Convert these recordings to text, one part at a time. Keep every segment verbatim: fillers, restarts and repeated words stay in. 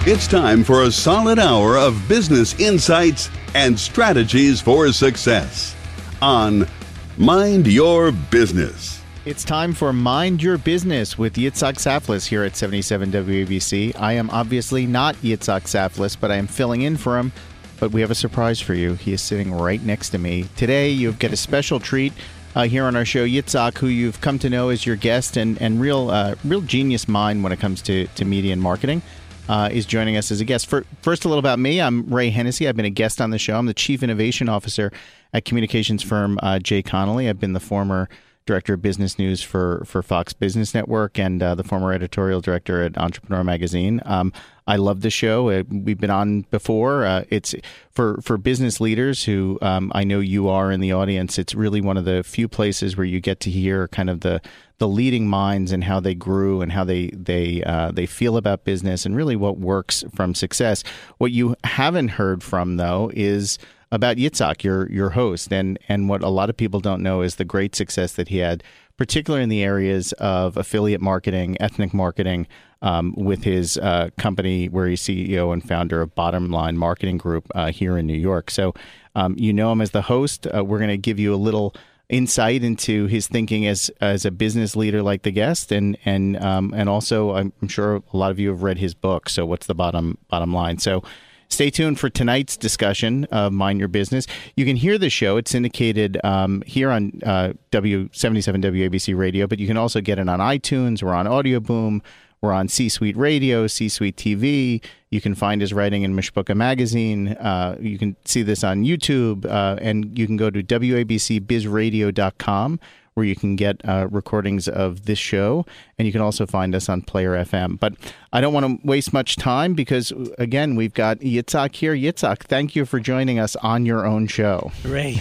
It's time for a solid hour of business insights and strategies for success on Mind Your Business. It's time for Mind Your Business with Yitzhak Saflis here at seventy-seven W A B C. I am obviously not Yitzhak Saflis, but I am filling in for him. But we have a surprise for you. He is sitting right next to me. Today, you get a special treat uh, here on our show. Yitzhak, who you've come to know as your guest and, and real uh, real genius mind when it comes to, to media and marketing, uh, is joining us as a guest. For, first, a little about me. I'm Ray Hennessy. I've been a guest on the show. I'm the Chief Innovation Officer at communications firm uh, Jay Connolly. I've been the former Director of Business News for, for Fox Business Network and uh, the former editorial director at Entrepreneur Magazine. Um, I love the show. Uh, we've been on before. Uh, it's for, for business leaders who um, I know you are in the audience. It's really one of the few places where you get to hear kind of the the leading minds and how they grew and how they they uh, they feel about business and really what works from success. What you haven't heard from, though, is about Yitzhak, your your host, and and what a lot of people don't know is the great success that he had, particularly in the areas of affiliate marketing, ethnic marketing, um, with his uh, company where he's C E O and founder of Bottom Line Marketing Group uh, here in New York. So um, you know him as the host. Uh, we're going to give you a little insight into his thinking as as a business leader, like the guest, and and um, and also I'm sure a lot of you have read his book. So what's the bottom bottom line? So stay tuned for tonight's discussion of Mind Your Business. You can hear the show. It's syndicated um, here on uh, W seventy-seven W A B C Radio, but you can also get it on iTunes. We're on Audio Boom. We're on C-Suite Radio, C-Suite T V. You can find his writing in Mishpucha Magazine. Uh, you can see this on YouTube, uh, and you can go to W A B C biz radio dot com, where you can get uh, recordings of this show, and you can also find us on Player F M. But I don't want to waste much time because, again, we've got Yitzhak here. Yitzhak, thank you for joining us on your own show. Ray,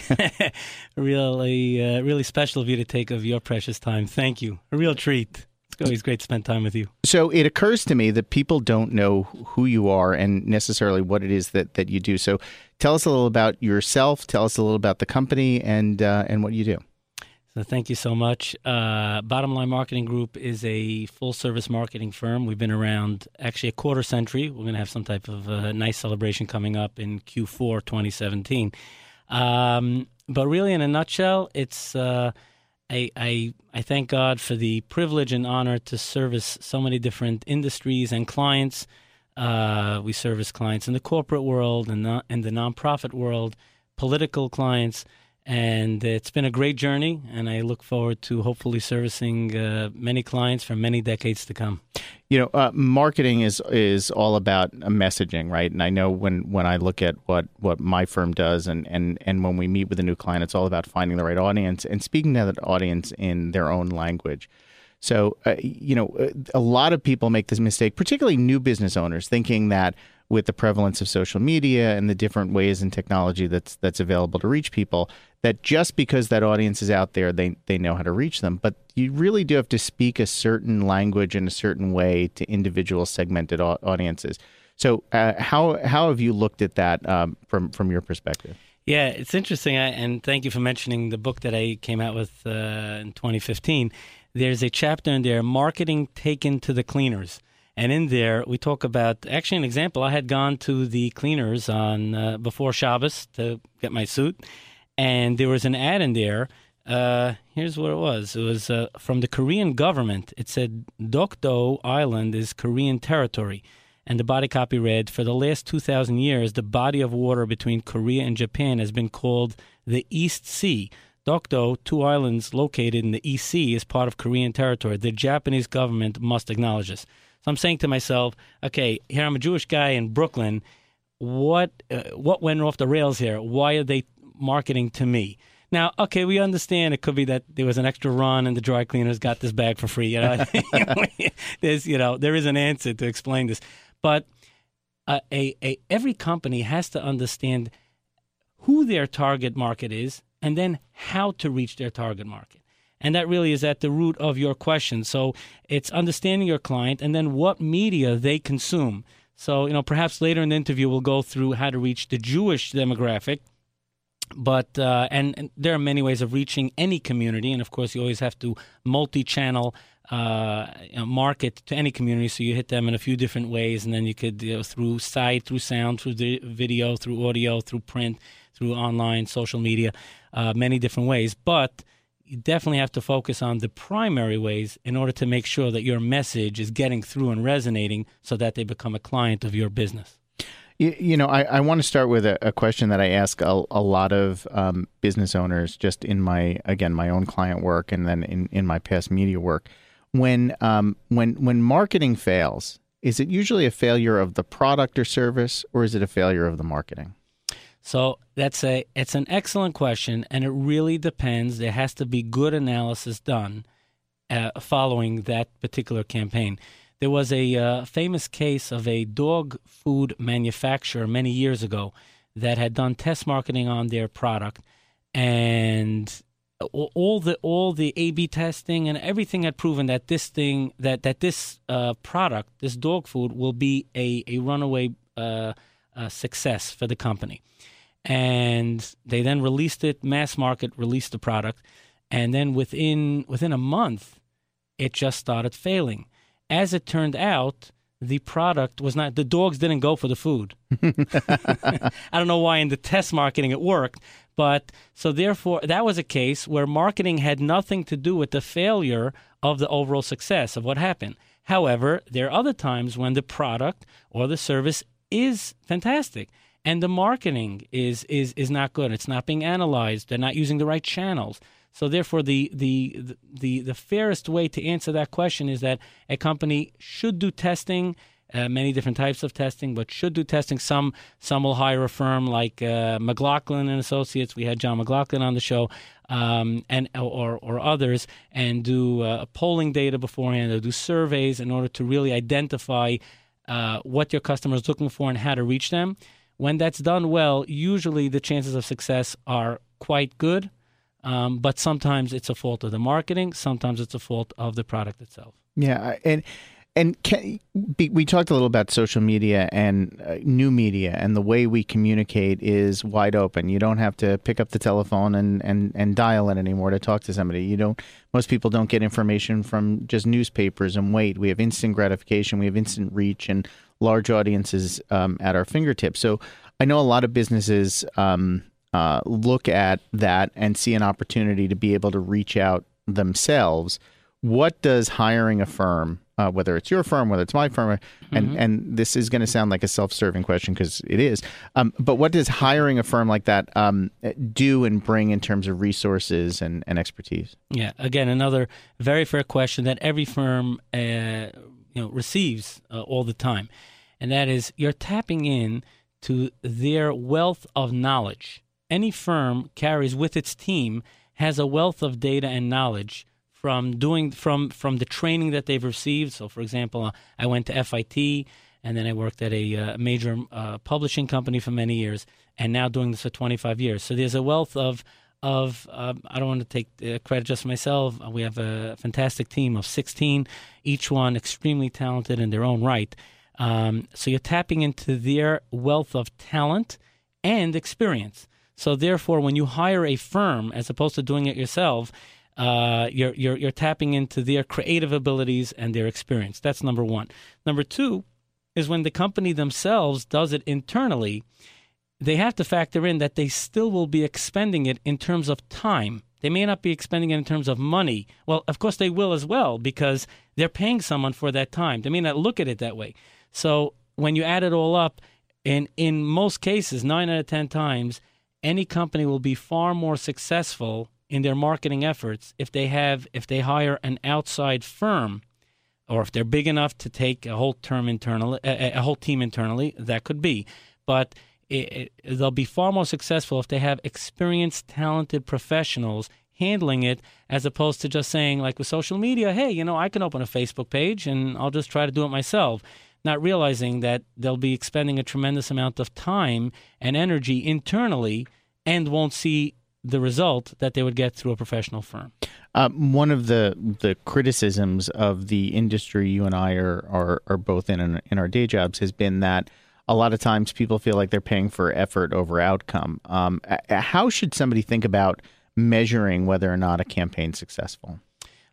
really, uh, really special of you to take of your precious time. Thank you. A real treat. It's always great to spend time with you. So it occurs to me that people don't know who you are and necessarily what it is that, that you do. So tell us a little about yourself. Tell us a little about the company and uh, and what you do. So thank you so much. Uh, Bottom Line Marketing Group is a full-service marketing firm. We've been around actually a quarter century. We're going to have some type of uh, nice celebration coming up in Q four twenty seventeen. Um, but really, in a nutshell, it's uh, I, I I thank God for the privilege and honor to service so many different industries and clients. Uh, we service clients in the corporate world and not, in the nonprofit world, political clients. And it's been a great journey, and I look forward to hopefully servicing uh, many clients for many decades to come. You know, uh, marketing is is all about messaging, right? And I know when, when I look at what, what my firm does and, and, and when we meet with a new client, it's all about finding the right audience and speaking to that audience in their own language. So, uh, you know, a lot of people make this mistake, particularly new business owners, thinking that with the prevalence of social media and the different ways and technology that's that's available to reach people, that just because that audience is out there, they they know how to reach them. But you really do have to speak a certain language in a certain way to individual segmented audiences. So uh, how how have you looked at that um, from from your perspective? Yeah, it's interesting, I, and thank you for mentioning the book that I came out with uh, in twenty fifteen. There's a chapter in there, Marketing Taken to the Cleaners. And in there, we talk about, actually an example, I had gone to the cleaners on uh, before Shabbos to get my suit, and there was an ad in there. Uh, here's what it was. It was uh, from the Korean government. It said, Dokdo Island is Korean territory. And the body copy read, for the last two thousand years, the body of water between Korea and Japan has been called the East Sea. Dokdo, two islands located in the East Sea, is part of Korean territory. The Japanese government must acknowledge this. So I'm saying to myself, okay, here I'm a Jewish guy in Brooklyn. What uh, what went off the rails here? Why are they marketing to me? Now, okay, we understand it could be that there was an extra run and the dry cleaners got this bag for free. You know, there's you know there is an answer to explain this, but uh, a a every company has to understand who their target market is and then how to reach their target market. And that really is at the root of your question. So it's understanding your client and then what media they consume. So, you know, perhaps later in the interview, we'll go through how to reach the Jewish demographic. But uh, and, and there are many ways of reaching any community. And, of course, you always have to multi-channel uh, you know, market to any community. So you hit them in a few different ways, and then you could, you know, through sight, through sound, through the video, through audio, through print, through online, social media, uh, many different ways. But you definitely have to focus on the primary ways in order to make sure that your message is getting through and resonating so that they become a client of your business. You, you know, I, I want to start with a, a question that I ask a, a lot of um, business owners just in my, again, my own client work and then in, in my past media work. When um, when when marketing fails, is it usually a failure of the product or service, or is it a failure of the marketing? So that's a it's an excellent question, and it really depends. There has to be good analysis done uh, following that particular campaign. There was a uh, famous case of a dog food manufacturer many years ago that had done test marketing on their product, and all the all the A B testing and everything had proven that this thing that that this uh, product, this dog food, will be a a runaway uh, uh, success for the company. And they then released it, mass market, released the product, and then within within a month, it just started failing. As it turned out, the product was not, the dogs didn't go for the food. I don't know why in the test marketing it worked, but so therefore that was a case where marketing had nothing to do with the failure of the overall success of what happened. However, there are other times when the product or the service is fantastic and the marketing is is is not good. It's not being analyzed. They're not using the right channels. So therefore, the, the the the fairest way to answer that question is that a company should do testing, uh, many different types of testing, but should do testing. Some some will hire a firm like uh, McLaughlin and Associates. We had John McLaughlin on the show, um, and or or others, and do uh, polling data beforehand. Or do surveys in order to really identify uh, what your customer is looking for and how to reach them. When that's done well, usually the chances of success are quite good. Um, but sometimes it's a fault of the marketing. Sometimes it's a fault of the product itself. Yeah, and and can, we talked a little about social media and uh, new media, and the way we communicate is wide open. You don't have to pick up the telephone and, and, and dial it anymore to talk to somebody. You don't. Most people don't get information from just newspapers and wait. We have instant gratification. We have instant reach and large audiences um, at our fingertips. So I know a lot of businesses Um, Uh, look at that and see an opportunity to be able to reach out themselves. What does hiring a firm, uh, whether it's your firm, whether it's my firm, and, mm-hmm. and this is going to sound like a self-serving question because it is, um, but what does hiring a firm like that um, do and bring in terms of resources and, and expertise? Yeah, again, another very fair question that every firm uh, you know receives uh, all the time, and that is you're tapping in to their wealth of knowledge. Any firm carries with its team has a wealth of data and knowledge from doing from from the training that they've received. So, for example, uh, I went to F I T, and then I worked at a uh, major uh, publishing company for many years, and now doing this for twenty-five years. So there's a wealth of of uh, I don't want to take uh, credit just for myself. We have a fantastic team of sixteen, each one extremely talented in their own right. Um, so you're tapping into their wealth of talent and experience. So therefore, when you hire a firm, as opposed to doing it yourself, uh, you're, you're you're tapping into their creative abilities and their experience. That's number one. Number two is when the company themselves does it internally, they have to factor in that they still will be expending it in terms of time. They may not be expending it in terms of money. Well, of course they will as well, because they're paying someone for that time. They may not look at it that way. So when you add it all up, in in most cases, nine out of ten times, any company will be far more successful in their marketing efforts if they have if they hire an outside firm, or if they're big enough to take a whole term internally, a, a whole team internally. That could be, but it, it, they'll be far more successful if they have experienced, talented professionals handling it, as opposed to just saying, like with social media, hey, you know, I can open a Facebook page and I'll just try to do it myself. Not realizing that they'll be expending a tremendous amount of time and energy internally and won't see the result that they would get through a professional firm. Um, one of the the criticisms of the industry you and I are are, are both in, in in our day jobs has been that a lot of times people feel like they're paying for effort over outcome. Um, how should somebody think about measuring whether or not a campaign's successful?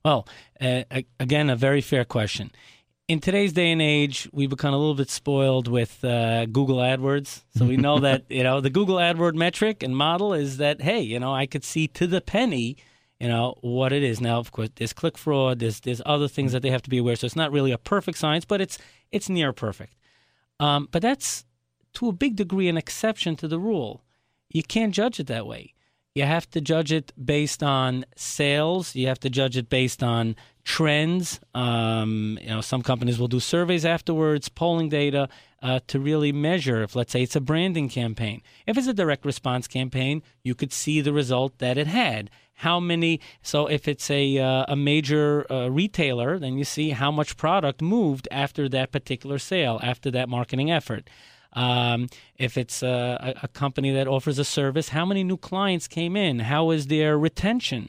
Well, uh, again, a very fair question. In today's day and age, we become a little bit spoiled with uh, Google AdWords. So we know that, you know, the Google AdWord metric and model is that, hey, you know, I could see to the penny, you know, what it is. Now, of course, there's click fraud. There's there's other things that they have to be aware. So it's not really a perfect science, but it's it's near perfect. Um, but that's, to a big degree, an exception to the rule. You can't judge it that way. You have to judge it based on sales. You have to judge it based on trends. Um, you know, some companies will do surveys afterwards, polling data uh, to really measure. If, let's say, it's a branding campaign. If it's a direct response campaign, you could see the result that it had. How many? So if it's a uh, a major uh, retailer, then you see how much product moved after that particular sale, after that marketing effort. Um, if it's a, a company that offers a service, how many new clients came in? How is their retention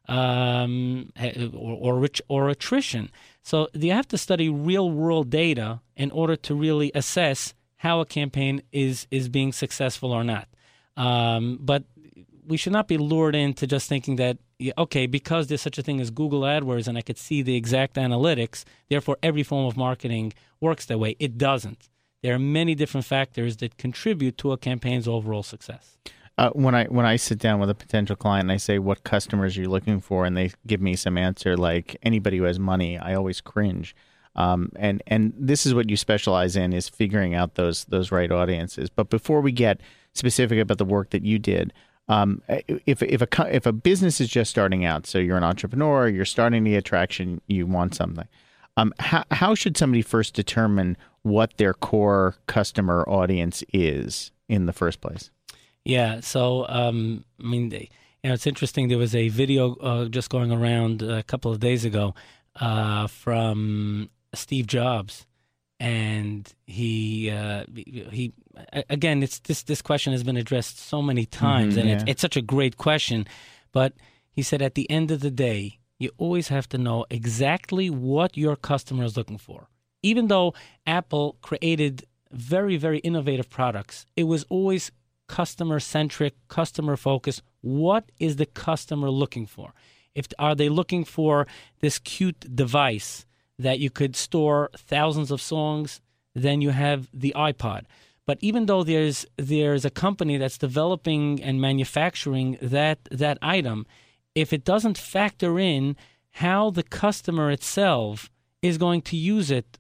um, or, or, or attrition? So you have to study real-world data in order to really assess how a campaign is, is being successful or not. Um, but we should not be lured into just thinking that, okay, because there's such a thing as Google AdWords and I could see the exact analytics, therefore every form of marketing works that way. It doesn't. There are many different factors that contribute to a campaign's overall success. Uh, when I when I sit down with a potential client and I say, what customers are you looking for? And they give me some answer like anybody who has money, I always cringe. Um, and, and this is what you specialize in, is figuring out those those right audiences. But before we get specific about the work that you did, um, if if a if a business is just starting out, so you're an entrepreneur, you're starting to get traction, you want something. Um, how, how should somebody first determine what their core customer audience is in the first place? Yeah, so, um, I mean, they, you know, it's interesting. There was a video uh, just going around a couple of days ago uh, from Steve Jobs, and he, uh, he again, it's this, this question has been addressed so many times, mm-hmm, and yeah. it's, it's such a great question, but he said at the end of the day, you always have to know exactly what your customer is looking for. Even though Apple created very, very innovative products, it was always customer-centric, customer-focused. What is the customer looking for? If are they looking for this cute device that you could store thousands of songs, then you have the iPod. But even though there's there's a company that's developing and manufacturing that that item, if it doesn't factor in how the customer itself is going to use it,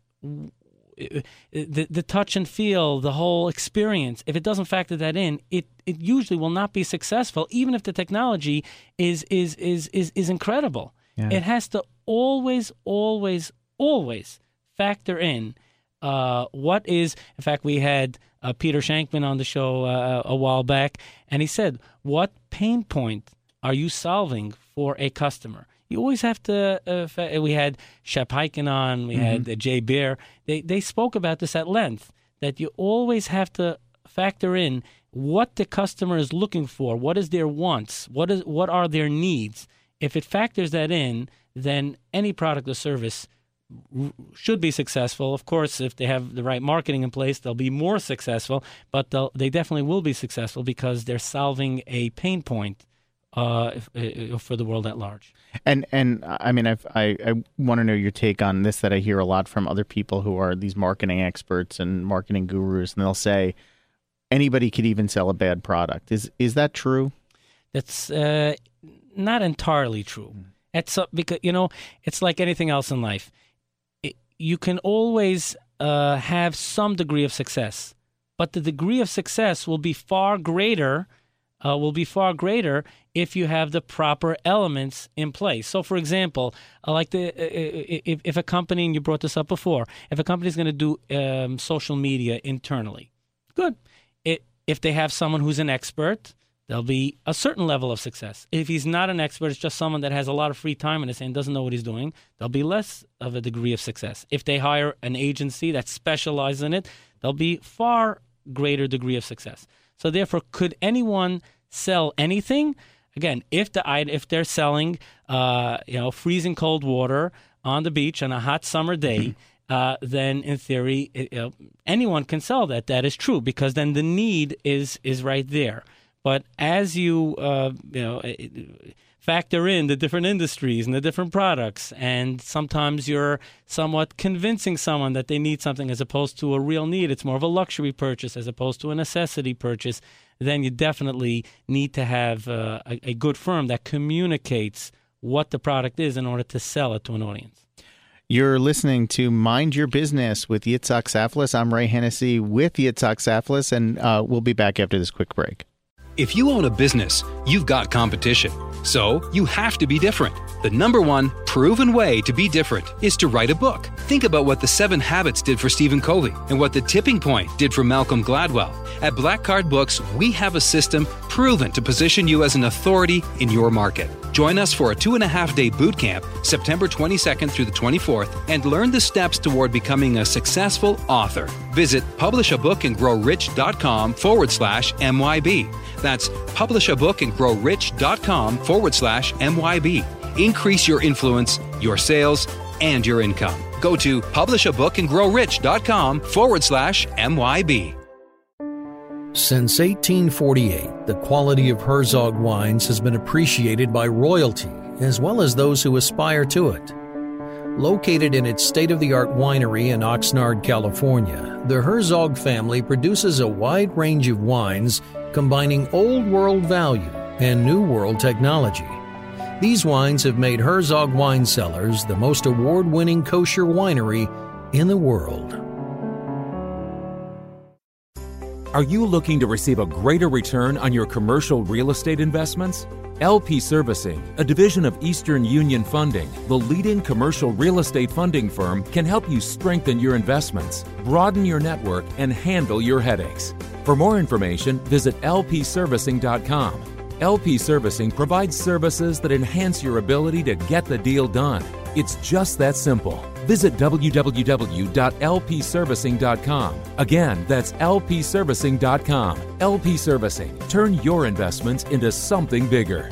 the the touch and feel, the whole experience, if it doesn't factor that in, it, it usually will not be successful, even if the technology is is is is, is incredible. Yeah. It has to always, always, always factor in uh, what is. In fact, we had uh, Peter Shankman on the show uh, a while back, and he said, what pain point are you solving for a customer? You always have to, uh, we had Shep Hyken on, we mm-hmm. had uh, Jay Baer. They they spoke about this at length, that you always have to factor in what the customer is looking for, what is their wants, what is what are their needs. If it factors that in, then any product or service r- should be successful. Of course, if they have the right marketing in place, they'll be more successful, but they'll, they definitely will be successful because they're solving a pain point Uh, for the world at large. And and I mean, I've, I I want to know your take on this, that I hear a lot from other people who are these marketing experts and marketing gurus, and they'll say anybody could even sell a bad product. Is is that true? That's uh, not entirely true. Mm. It's uh, because you know it's like anything else in life. It, you can always uh, have some degree of success, but the degree of success will be far greater. Uh, will be far greater if you have the proper elements in place. So, for example, uh, like the uh, if, if a company, and you brought this up before, if a company is going to do um, social media internally, good. It, if they have someone who's an expert, there'll be a certain level of success. If he's not an expert, it's just someone that has a lot of free time and doesn't know what he's doing, there'll be less of a degree of success. If they hire an agency that specializes in it, there'll be far greater degree of success. So therefore, could anyone sell anything? Again, if the if they're selling, uh, you know, freezing cold water on the beach on a hot summer day, uh, then in theory, it, you know, anyone can sell that. That is true, because then the need is is right there. But as you uh, you know factor in the different industries and the different products. And sometimes you're somewhat convincing someone that they need something as opposed to a real need. It's more of a luxury purchase as opposed to a necessity purchase. Then you definitely need to have uh, a, a good firm that communicates what the product is in order to sell it to an audience. You're listening to Mind Your Business with Yitzhak Saflis. I'm Ray Hennessy with Yitzhak Saflis, and uh, we'll be back after this quick break. If you own a business, you've got competition. So you have to be different. The number one proven way to be different is to write a book. Think about what The Seven Habits did for Stephen Covey and what The Tipping Point did for Malcolm Gladwell. At Black Card Books, we have a system proven to position you as an authority in your market. Join us for a two and a half day boot camp, September twenty-second through the twenty-fourth, and learn the steps toward becoming a successful author. Visit publishabookandgrowrich.com forward slash MYB. That's publishabookandgrowrich.com forward slash MYB. Increase your influence, your sales, and your income. Go to publishabookandgrowrich.com forward slash MYB. Since eighteen forty-eight, the quality of Herzog wines has been appreciated by royalty as well as those who aspire to it. Located in its state-of-the-art winery in Oxnard, California, the Herzog family produces a wide range of wines combining old-world value and new-world technology. These wines have made Herzog Wine Cellars the most award-winning kosher winery in the world. Are you looking to receive a greater return on your commercial real estate investments? L P Servicing, a division of Eastern Union Funding, the leading commercial real estate funding firm, can help you strengthen your investments, broaden your network, and handle your headaches. For more information, visit L P servicing dot com. L P Servicing provides services that enhance your ability to get the deal done. It's just that simple. Visit w w w dot l p servicing dot com. Again, that's l p servicing dot com. L P Servicing. Turn your investments into something bigger.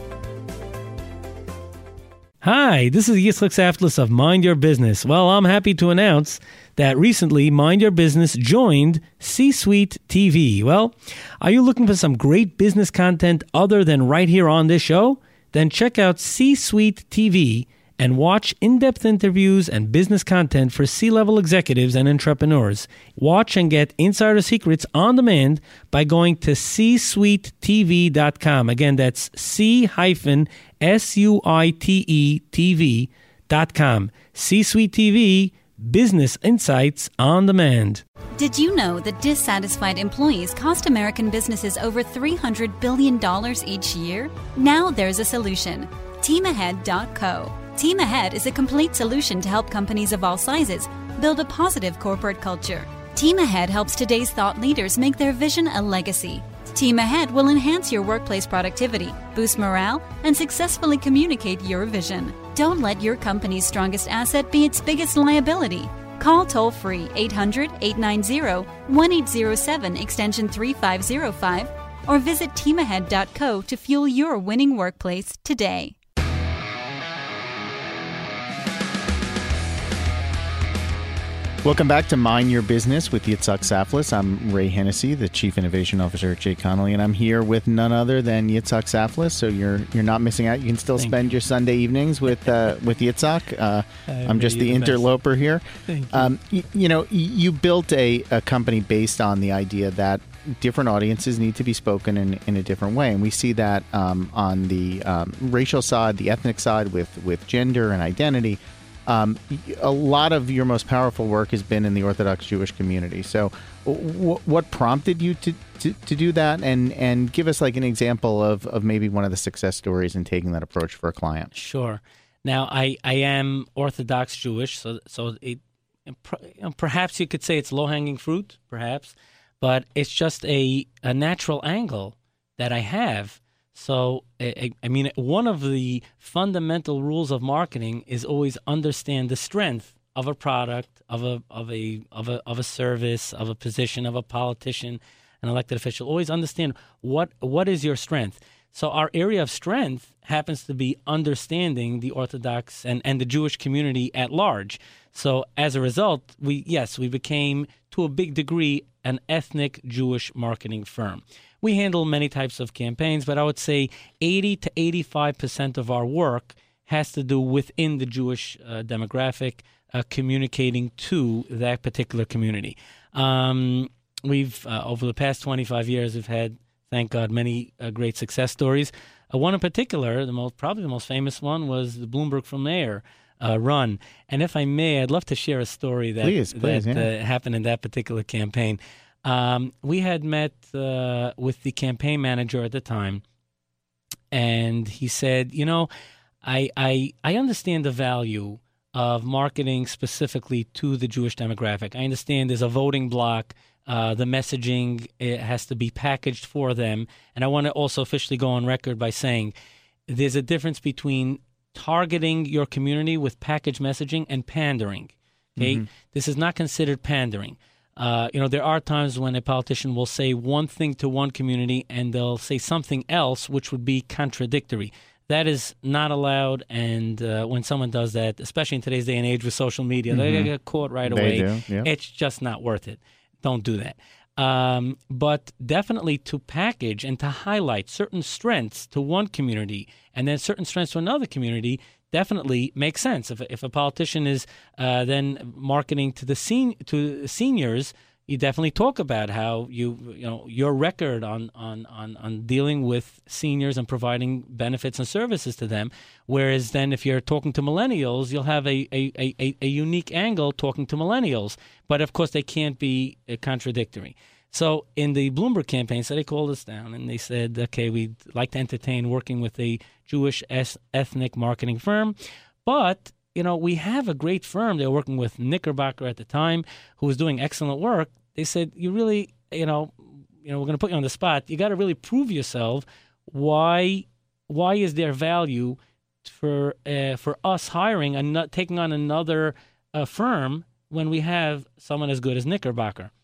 Hi, this is Yitzhak Saflis of Mind Your Business. Well, I'm happy to announce that recently Mind Your Business joined C-Suite T V. Well, are you looking for some great business content other than right here on this show? Then check out C-Suite T V and watch in-depth interviews and business content for C-level executives and entrepreneurs. Watch and get insider secrets on demand by going to c suite t v dot com. Again, that's C S U I T E T V dot com. C-Suite T V, business insights on demand. Did you know that dissatisfied employees cost American businesses over three hundred billion dollars each year? Now there's a solution. team ahead dot co. Team Ahead is a complete solution to help companies of all sizes build a positive corporate culture. Team Ahead helps today's thought leaders make their vision a legacy. Team Ahead will enhance your workplace productivity, boost morale, and successfully communicate your vision. Don't let your company's strongest asset be its biggest liability. Call toll-free eight hundred, eight nine zero, one eight zero seven extension three five zero five or visit team ahead dot co to fuel your winning workplace today. Welcome back to Mind Your Business with Yitzhak Saflis. I'm Ray Hennessy, the Chief Innovation Officer at Jay Connolly, and I'm here with none other than Yitzhak Saflis. So you're you're not missing out. You can still Thank spend you. your Sunday evenings with uh, with Yitzhak. Uh, I'm just the, the interloper here. Thank you. Um, you, you know, you built a, a company based on the idea that different audiences need to be spoken in, in a different way, and we see that um, on the um, racial side, the ethnic side, with with gender and identity. Um, a lot of your most powerful work has been in the Orthodox Jewish community. So w- what prompted you to, to, to do that? And, and give us like an example of, of maybe one of the success stories in taking that approach for a client. Sure. Now, I, I am Orthodox Jewish, so so it, perhaps you could say it's low-hanging fruit, perhaps, but it's just a, a natural angle that I have. So, I, I mean, one of the fundamental rules of marketing is always understand the strength of a product, of a of a of a of a service, of a position, of a politician, an elected official. Always understand what what is your strength. So our area of strength happens to be understanding the Orthodox and, and the Jewish community at large. So as a result, we yes, we became, to a big degree, an ethnic Jewish marketing firm. We handle many types of campaigns, but I would say eighty to eighty-five percent of our work has to do within the Jewish uh, demographic, uh, communicating to that particular community. Um, we've, uh, over the past twenty-five years, we've had, thank God, many uh, great success stories. Uh, one in particular, the most probably the most famous one, was the Bloomberg for Mayor uh, run. And if I may, I'd love to share a story that, please, please, that yeah. uh, happened in that particular campaign. Um, we had met uh, with the campaign manager at the time, and he said, you know, I, I, I understand the value of marketing specifically to the Jewish demographic. I understand there's a voting block. Uh, the messaging, it has to be packaged for them. And I want to also officially go on record by saying there's a difference between targeting your community with packaged messaging and pandering. Okay, mm-hmm. This is not considered pandering. Uh, you know, there are times when a politician will say one thing to one community and they'll say something else which would be contradictory. That is not allowed, and uh, when someone does that, especially in today's day and age with social media, mm-hmm. they get caught right they away. Do, yeah. It's just not worth it. Don't do that. Um, but definitely to package and to highlight certain strengths to one community and then certain strengths to another community definitely makes sense. If if a politician is uh, then marketing to the sen- to seniors, you definitely talk about how you you know your record on, on, on, on dealing with seniors and providing benefits and services to them. Whereas then if you're talking to millennials, you'll have a, a, a, a unique angle talking to millennials. But of course they can't be uh, contradictory. So in the Bloomberg campaign, so they called us down and they said, okay, we'd like to entertain working with a Jewish es- ethnic marketing firm, but you know, we have a great firm. They were working with Knickerbocker at the time, who was doing excellent work. They said, you really, you know, you know, we're going to put you on the spot. You got to really prove yourself. Why, why is there value for uh, for us hiring and not taking on another uh, firm when we have someone as good as Knickerbocker?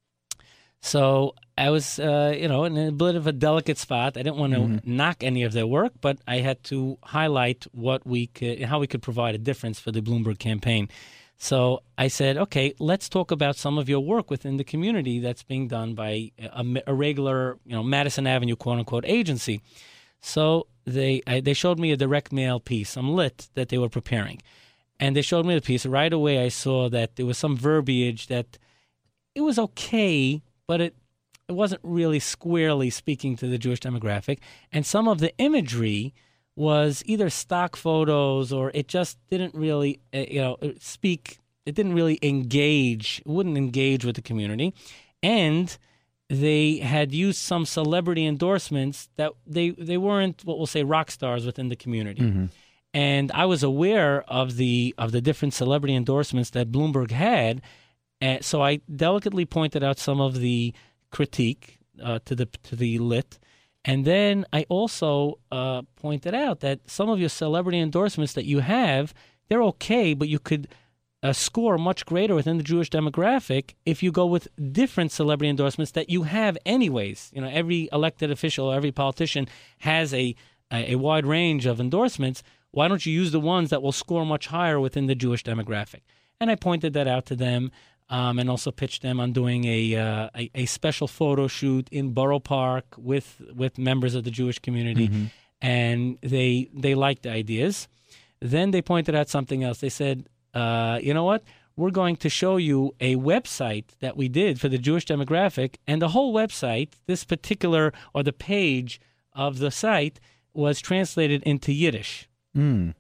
So I was, uh, you know, in a bit of a delicate spot. I didn't want to mm-hmm. knock any of their work, but I had to highlight what we could, how we could provide a difference for the Bloomberg campaign. So I said, okay, let's talk about some of your work within the community that's being done by a, a regular, you know, Madison Avenue quote unquote agency. So they I, they showed me a direct mail piece, some lit that they were preparing, and they showed me the piece. Right away, I saw that there was some verbiage that it was okay, but it it wasn't really squarely speaking to the Jewish demographic. And some of the imagery was either stock photos or it just didn't really, uh, you know, speak, it didn't really engage, it wouldn't engage with the community. And they had used some celebrity endorsements that they, they weren't, what we'll say, rock stars within the community. Mm-hmm. And I was aware of the of the different celebrity endorsements that Bloomberg had. And so I delicately pointed out some of the critique uh, to the to the lit, and then I also uh, pointed out that some of your celebrity endorsements that you have, they're okay, but you could uh, score much greater within the Jewish demographic if you go with different celebrity endorsements that you have anyways. You know, every elected official, every politician has a a, a wide range of endorsements. Why don't you use the ones that will score much higher within the Jewish demographic? And I pointed that out to them. Um, and also pitched them on doing a, uh, a a special photo shoot in Borough Park with with members of the Jewish community, mm-hmm. and they they liked the ideas. Then they pointed out something else. They said, uh, you know what? We're going to show you a website that we did for the Jewish demographic, and the whole website, this particular, or the page of the site, was translated into Yiddish. Mm.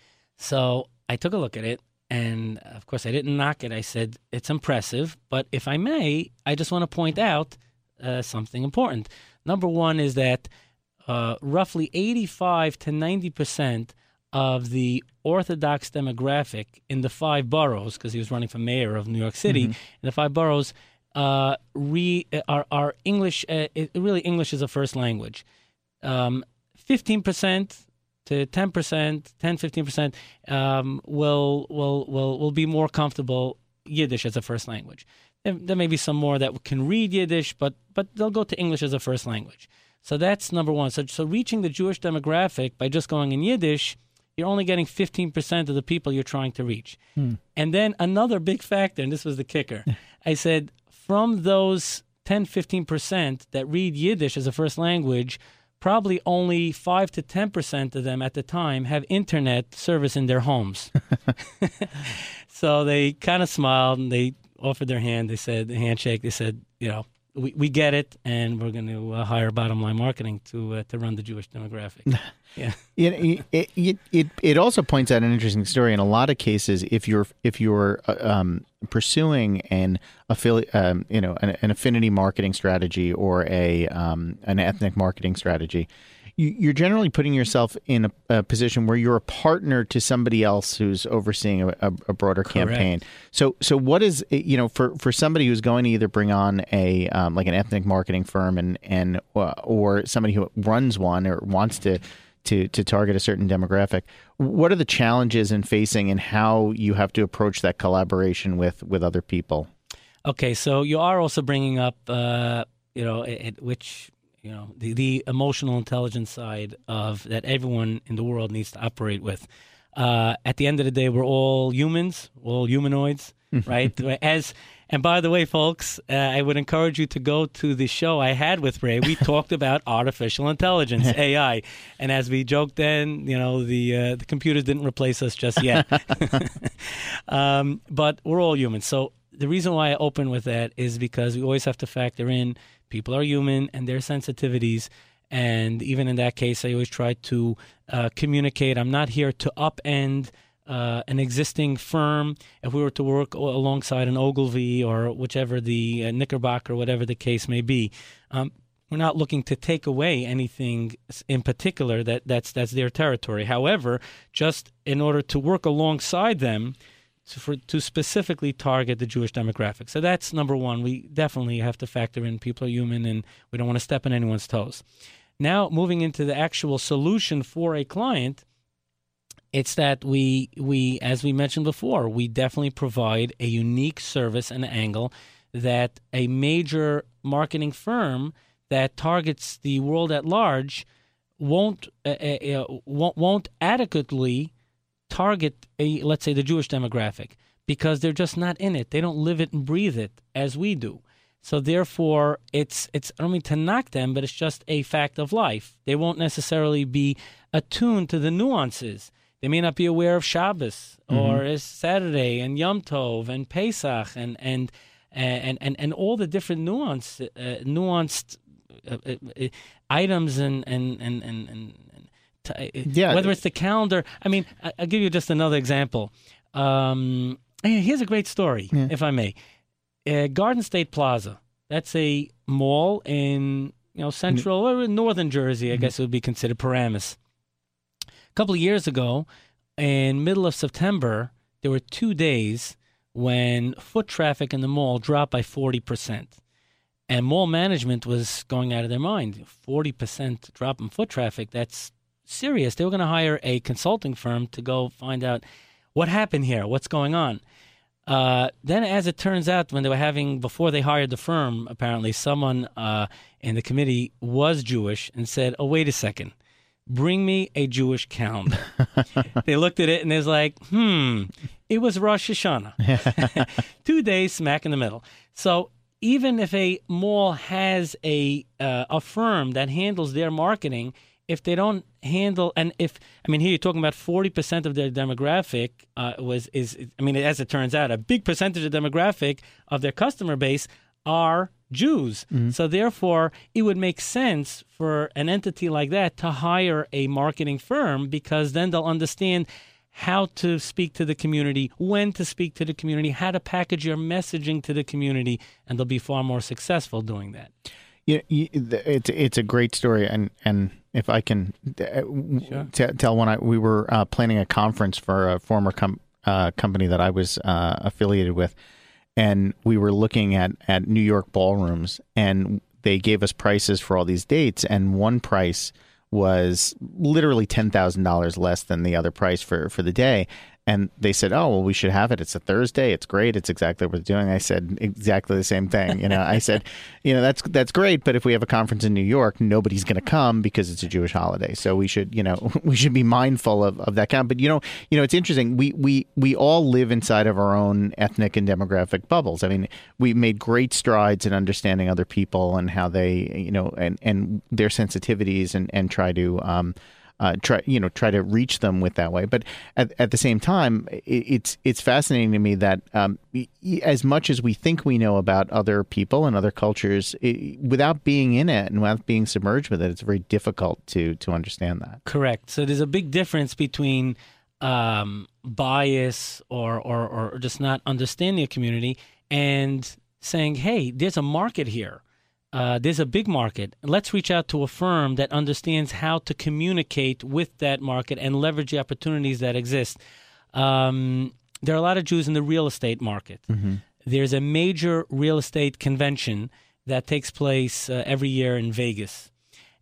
So I took a look at it. And, of course, I didn't knock it. I said, it's impressive. But if I may, I just want to point out uh, something important. Number one is that uh, roughly eighty-five to ninety percent of the Orthodox demographic in the five boroughs, because he was running for mayor of New York City, mm-hmm. in the five boroughs, uh, re, are, are English. Uh, it, really, English is a first language. Um, fifteen percent to ten percent, ten, fifteen percent um, will will will will be more comfortable Yiddish as a first language. There, there may be some more that can read Yiddish, but but they'll go to English as a first language. So that's number one. So so reaching the Jewish demographic by just going in Yiddish, you're only getting fifteen percent of the people you're trying to reach. Hmm. And then another big factor, and this was the kicker, I said, from those ten, fifteen percent that read Yiddish as a first language, probably only five to ten percent of them at the time have internet service in their homes. So they kind of smiled and they offered their hand. They said, a handshake, they said, you know, we, we get it, and we're going to uh, hire Bottom Line Marketing to uh, to run the Jewish demographic. Yeah. It, it, it, it, it also points out an interesting story. In a lot of cases, if you're if you're um, pursuing an affili- um, you know, an, an affinity marketing strategy or a um, an ethnic marketing strategy, you, you're generally putting yourself in a, a position where you're a partner to somebody else who's overseeing a, a, a broader Correct. campaign. So, so what is, you know, for, for somebody who's going to either bring on a um, like an ethnic marketing firm and and uh, or somebody who runs one or wants to. to to target a certain demographic, what are the challenges in facing and how you have to approach that collaboration with, with other people? Okay, so you are also bringing up, uh, you know, it, it, which, you know, the, the emotional intelligence side of that everyone in the world needs to operate with. Uh, at the end of the day, we're all humans, we're all humanoids, right? As And by the way, folks, uh, I would encourage you to go to the show I had with Ray. We talked about artificial intelligence, A I. And as we joked then, you know, the uh, the computers didn't replace us just yet. um, but we're all humans. So the reason why I open with that is because we always have to factor in people are human and their sensitivities. And even in that case, I always try to uh, communicate. I'm not here to upend Uh, an existing firm. If we were to work alongside an Ogilvy or whichever the uh, Knickerbocker, whatever the case may be, um, we're not looking to take away anything in particular that, that's that's their territory. However, just in order to work alongside them to, for, to specifically target the Jewish demographic. So that's number one. We definitely have to factor in people are human and we don't want to step on anyone's toes. Now, moving into the actual solution for a client, it's that we, we, as we mentioned before, we definitely provide a unique service and angle that a major marketing firm that targets the world at large won't uh, uh, won't, won't adequately target a, let's say, the Jewish demographic because they're just not in it. They don't live it and breathe it as we do. So therefore, it's it's I don't mean to knock them, but it's just a fact of life. They won't necessarily be attuned to the nuances. They may not be aware of Shabbos or mm-hmm. Saturday and Yom Tov and Pesach and and and and, and all the different nuance, uh, nuanced uh, uh, items and and and and, and t- yeah. Whether it's the calendar. I mean, I, I'll give you just another example. Um, here's a great story, yeah. if I may. Uh, Garden State Plaza. That's a mall in you know central mm-hmm. or northern Jersey. I mm-hmm. guess it would be considered Paramus. A couple of years ago, in middle of September, there were two days when foot traffic in the mall dropped by forty percent. And mall management was going out of their mind. forty percent drop in foot traffic, that's serious. They were going to hire a consulting firm to go find out what happened here, what's going on. Uh, then, as it turns out, when they were having, before they hired the firm, apparently someone uh, in the committee was Jewish and said, oh, wait a second. Bring me a Jewish calendar. They looked at it and they was like, hmm, it was Rosh Hashanah. Two days smack in the middle. So even if a mall has a uh, a firm that handles their marketing, if they don't handle, and if, I mean, here you're talking about forty percent of their demographic uh, was, is, I mean, as it turns out, a big percentage of the demographic of their customer base are Jews. Mm-hmm. So therefore, it would make sense for an entity like that to hire a marketing firm because then they'll understand how to speak to the community, when to speak to the community, how to package your messaging to the community, and they'll be far more successful doing that. Yeah, it's it's a great story, and and if I can sure. t- tell one, I, we were uh, planning a conference for a former com- uh, company that I was uh, affiliated with. And we were looking at, at New York ballrooms, and they gave us prices for all these dates. And one price was literally ten thousand dollars less than the other price for, for the day. And they said, oh, well, we should have it. It's a Thursday. It's great. It's exactly what we're doing. I said exactly the same thing. You know, I said, you know, that's that's great. But if we have a conference in New York, nobody's going to come because it's a Jewish holiday. So we should, you know, we should be mindful of, of that kind. But, you know, you know, it's interesting. We, we, we all live inside of our own ethnic and demographic bubbles. I mean, we made great strides in understanding other people and how they, you know, and, and their sensitivities and, and try to um, Uh, try you know try to reach them with that way, but at, at the same time, it, it's it's fascinating to me that um, as much as we think we know about other people and other cultures, it, without being in it and without being submerged with it, it's very difficult to to understand that. Correct. So there's a big difference between um, bias or, or or just not understanding a community and saying, "Hey, there's a market here." Uh, there's a big market. Let's reach out to a firm that understands how to communicate with that market and leverage the opportunities that exist. Um, there are a lot of Jews in the real estate market. Mm-hmm. There's a major real estate convention that takes place uh, every year in Vegas.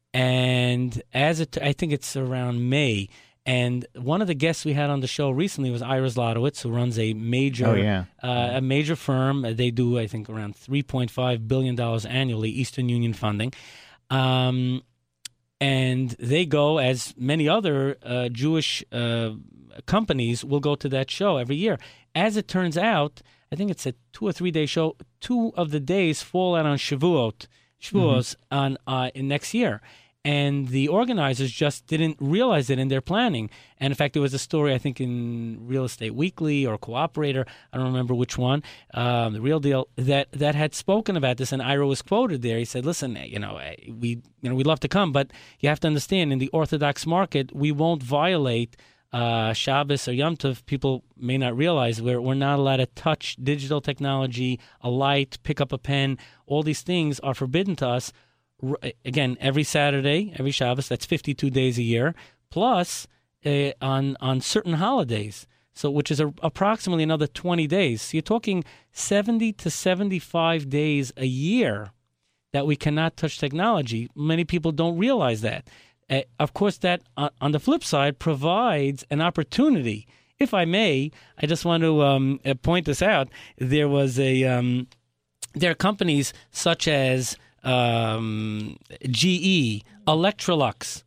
And as it, I think it's around May. And one of the guests we had on the show recently was Ira Zlotowitz, who runs a major oh, yeah. uh, a major firm. They do, I think, around three point five billion dollars annually, Eastern Union funding. Um, and they go, as many other uh, Jewish uh, companies will go to that show every year. As it turns out, I think it's a two or three day show. Two of the days fall out on Shavuot, Shavuos mm-hmm. on uh, in next year. And the organizers just didn't realize it in their planning. And in fact, there was a story, I think, in Real Estate Weekly or Cooperator, I don't remember which one, um, The Real Deal, that, that had spoken about this. And Ira was quoted there. He said, listen, you know, we you know we'd love to come, but you have to understand, in the Orthodox market, we won't violate uh, Shabbos or Yom Tov. People may not realize we're, we're not allowed to touch digital technology, a light, pick up a pen. All these things are forbidden to us. Again, every Saturday, every Shabbos, that's fifty-two days a year, plus uh, on on certain holidays, so which is a, approximately another twenty days. So you're talking seventy to seventy-five days a year that we cannot touch technology. Many people don't realize that. Uh, of course, that, uh, on the flip side, provides an opportunity. If I may, I just want to um, point this out. There was a um, there are companies such as Um, G E, Electrolux,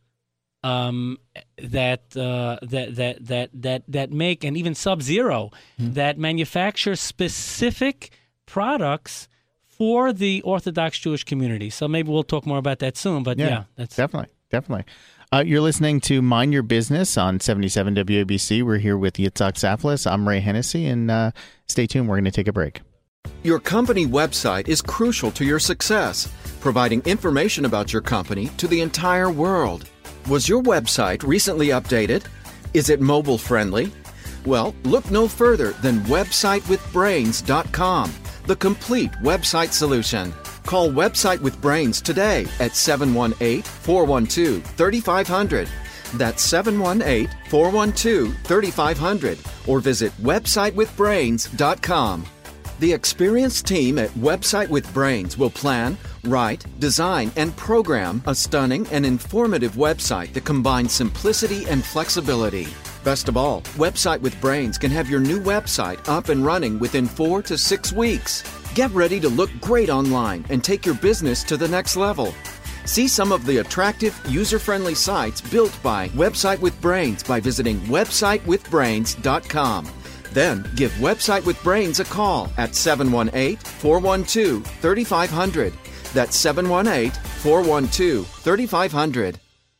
um, that, uh, that that that that that make, and even Sub-Zero, mm-hmm. that manufacture specific products for the Orthodox Jewish community. So maybe we'll talk more about that soon. But yeah, yeah that's definitely definitely. Uh, you're listening to Mind Your Business on seventy-seven W A B C. We're here with Yitzhak Saftlis. I'm Ray Hennessy, and uh, stay tuned. We're going to take a break. Your company website is crucial to your success, providing information about your company to the entire world. Was your website recently updated? Is it mobile friendly? Well, look no further than website with brains dot com, the complete website solution. Call Website with Brains today at seven one eight, four one two, three five zero zero. That's seven one eight, four one two, three five zero zero, or visit website with brains dot com. The experienced team at Website with Brains will plan, write, design, and program a stunning and informative website that combines simplicity and flexibility. Best of all, Website with Brains can have your new website up and running within four to six weeks. Get ready to look great online and take your business to the next level. See some of the attractive, user-friendly sites built by Website with Brains by visiting website with brains dot com. Then give Website with Brains a call at seven one eight, four one two, three five zero zero. That's seven one eight, four one two, three five zero zero.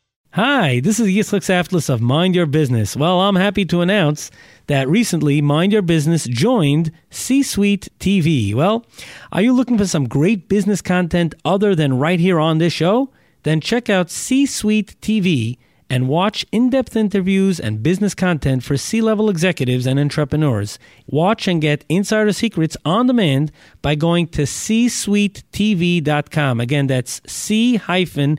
Hi, this is Yitzhak Saftlis of Mind Your Business. Well, I'm happy to announce that recently Mind Your Business joined C-Suite T V. Well, are you looking for some great business content other than right here on this show? Then check out C-Suite T V and watch in-depth interviews and business content for C-level executives and entrepreneurs. Watch and get insider secrets on demand by going to c suite t v dot com. Again, that's C-S-U-I-T-E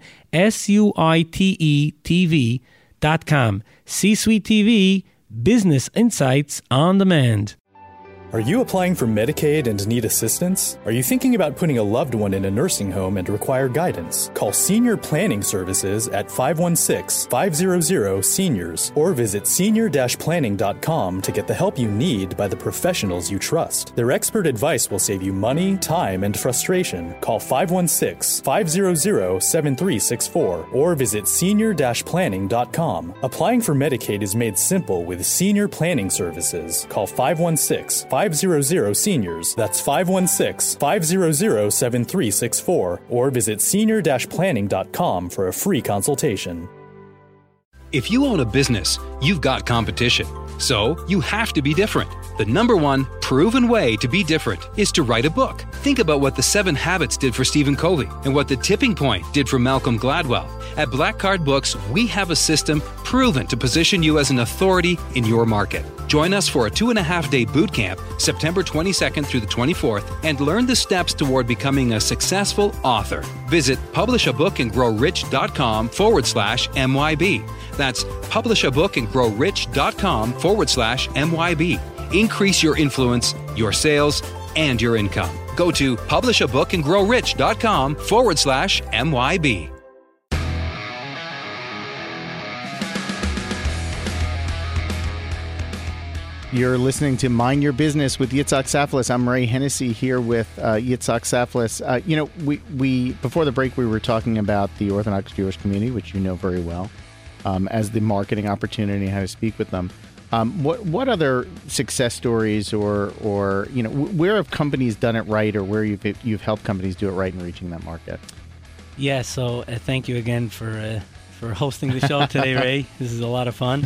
T V dot com. C-Suite T V, business insights on demand. Are you applying for Medicaid and need assistance? Are you thinking about putting a loved one in a nursing home and require guidance? Call Senior Planning Services at five one six, five hundred, SENIORS or visit senior dash planning dot com to get the help you need by the professionals you trust. Their expert advice will save you money, time, and frustration. Call five one six, five hundred, seven three six four or visit senior dash planning dot com. Applying for Medicaid is made simple with Senior Planning Services. Call five one six, five hundred, SENIORS. That's five one six, five hundred, seven three six four or visit senior dash planning dot com for a free consultation. If you own a business, you've got competition. So you have to be different. The number one proven way to be different is to write a book. Think about what The Seven Habits did for Stephen Covey and what The Tipping Point did for Malcolm Gladwell. At Black Card Books, we have a system proven to position you as an authority in your market. Join us for a two and a half day boot camp, September twenty-second through the twenty-fourth, and learn the steps toward becoming a successful author. Visit publishabookandgrowrich.com forward slash MYB. That's publishabookandgrowrich.com forward slash MYB. Increase your influence, your sales, and your income. Go to publishabookandgrowrich.com forward slash MYB. You're listening to Mind Your Business with Yitzhak Saflis. I'm Ray Hennessy here with uh, Yitzhak Saflis. Uh, you know, we, we before the break, we were talking about the Orthodox Jewish community, which you know very well, um, as the marketing opportunity, how to speak with them. Um, what what other success stories or, or you know, where have companies done it right or where you've, you've helped companies do it right in reaching that market? Yeah, so uh, thank you again for, uh, for hosting the show today, Ray. This is a lot of fun.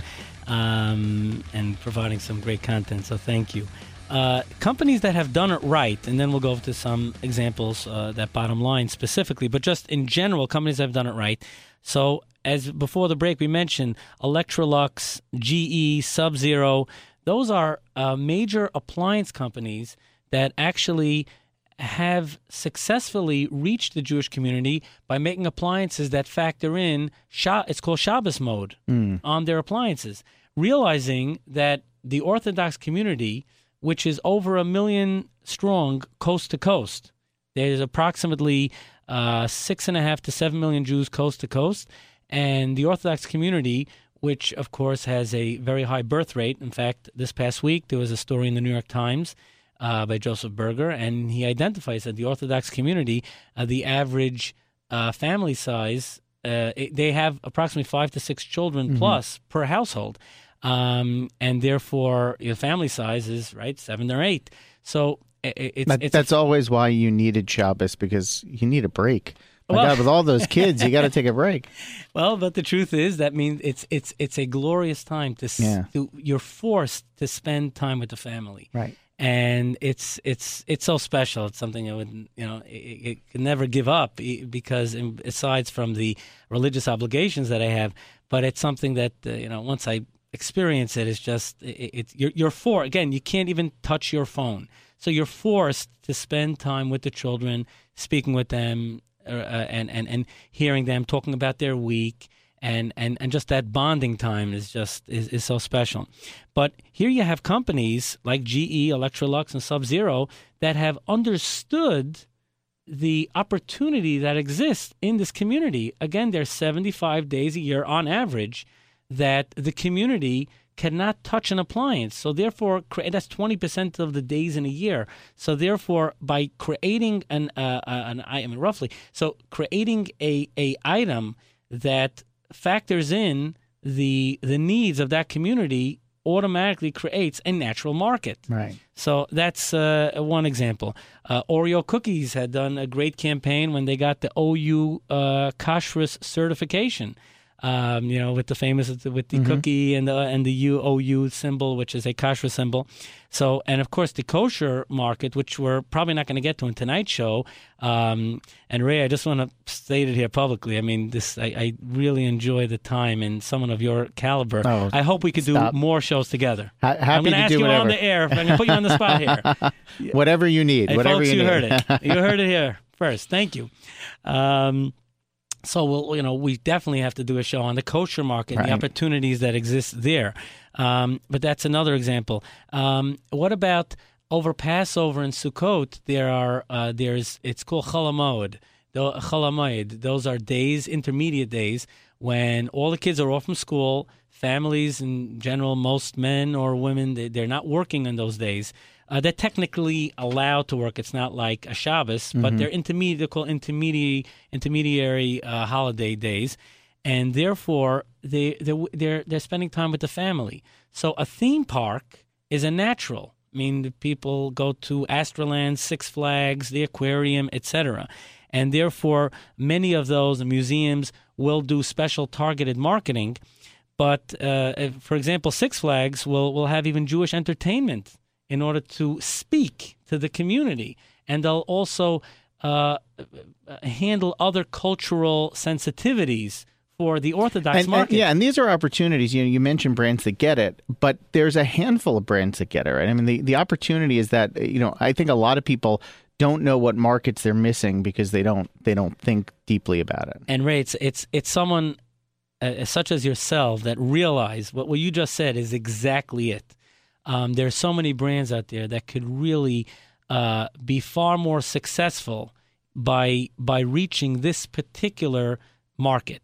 Um, and providing some great content, so thank you. Uh, companies that have done it right, and then we'll go to some examples uh, that bottom line specifically, but just in general, companies that have done it right. So as before the break, we mentioned Electrolux, G E, Sub-Zero. Those are uh, major appliance companies that actually have successfully reached the Jewish community by making appliances that factor in, it's called Shabbos mode mm. on their appliances, realizing that the Orthodox community, which is over a million strong coast to coast, there's approximately uh, six and a half to seven million Jews coast to coast, and the Orthodox community, which of course has a very high birth rate. In fact, this past week there was a story in the New York Times Uh, by Joseph Berger, and he identifies that the Orthodox community, uh, the average uh, family size, uh, it, they have approximately five to six children mm-hmm. plus per household, um, and therefore your family size is right seven or eight. So it, it's, that, it's that's always why you needed Shabbos, because you need a break. My well, God, with all those kids, you got to take a break. Well, but the truth is that means it's it's it's a glorious time to, yeah. to you're forced to spend time with the family, right? And it's it's it's so special. It's something I would you know it, it can never give up, because aside from the religious obligations that I have, but it's something that uh, you know once I experience it, it's just it, it you're you're for again you can't even touch your phone, so you're forced to spend time with the children, speaking with them, uh, and and and hearing them talking about their week. And, and and just that bonding time is just is, is so special. But here you have companies like G E, Electrolux, and Sub-Zero that have understood the opportunity that exists in this community. Again, there's seventy-five days a year on average that the community cannot touch an appliance. So therefore, that's twenty percent of the days in a year. So therefore, by creating an uh, an item, roughly, so creating a a item that factors in the the needs of that community automatically creates a natural market. Right. So that's uh, one example. Uh, Oreo Cookies had done a great campaign when they got the O U uh, Kashrus certification. Um, you know, with the famous with the mm-hmm. cookie and the and the U O U symbol, which is a kashrus symbol. So, and of course, the kosher market, which we're probably not going to get to in tonight's show. Um, and Ray, I just want to state it here publicly. I mean, this I, I really enjoy the time, and someone of your caliber. Oh, I hope we could stop. do more shows together. Ha- happy I'm going to ask do you whatever. on the air. I'm going to put you on the spot here. Whatever you need. Hey, whatever folks, you, you need. heard it. You heard it here first. Thank you. Um, So, we'll, you know, we definitely have to do a show on the kosher market and right. the opportunities that exist there. Um, but that's another example. Um, what about over Passover and Sukkot, there are uh, there's it's called Chol HaMoed. The Chol HaMoed. Those are days, intermediate days, when all the kids are off from school. Families in general, most men or women, they, they're not working on those days. Uh, they're technically allowed to work. It's not like a Shabbos, mm-hmm. but they're intermediate, they're called intermediary, intermediary uh, holiday days, and therefore they they're, they're they're spending time with the family. So a theme park is a natural. I mean, the people go to Astroland, Six Flags, the aquarium, et cetera, and therefore many of those museums will do special targeted marketing. But uh, for example, Six Flags will will have even Jewish entertainment in order to speak to the community. And they'll also uh, handle other cultural sensitivities for the Orthodox and, market. And, yeah, and these are opportunities. You know, you mentioned brands that get it, but there's a handful of brands that get it, right? I mean, the, the opportunity is that, you know, I think a lot of people don't know what markets they're missing because they don't they don't think deeply about it. And Ray, it's, it's, it's someone uh, such as yourself that realize what, what you just said is exactly it. Um, there are so many brands out there that could really uh, be far more successful by by reaching this particular market.